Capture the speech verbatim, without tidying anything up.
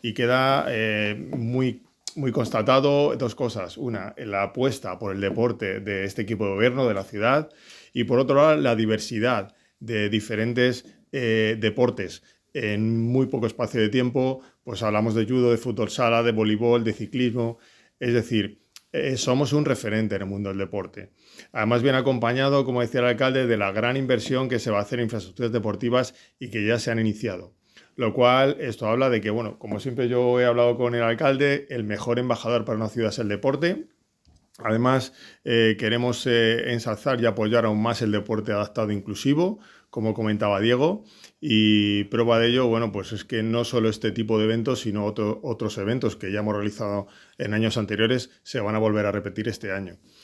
y queda eh, muy, muy constatado dos cosas. Una, la apuesta por el deporte de este equipo de gobierno de la ciudad y por otro lado la diversidad de diferentes eh, deportes en muy poco espacio de tiempo. Pues hablamos de judo, de fútbol sala, de voleibol, de ciclismo. Es decir, eh, somos un referente en el mundo del deporte. Además viene acompañado, como decía el alcalde, de la gran inversión que se va a hacer en infraestructuras deportivas y que ya se han iniciado. Lo cual, esto habla de que, bueno, como siempre yo he hablado con el alcalde, el mejor embajador para una ciudad es el deporte. Además, eh, queremos eh, ensalzar y apoyar aún más el deporte adaptado e inclusivo, como comentaba Diego, y prueba de ello, bueno, pues es que no solo este tipo de eventos, sino otro, otros eventos que ya hemos realizado en años anteriores se van a volver a repetir este año.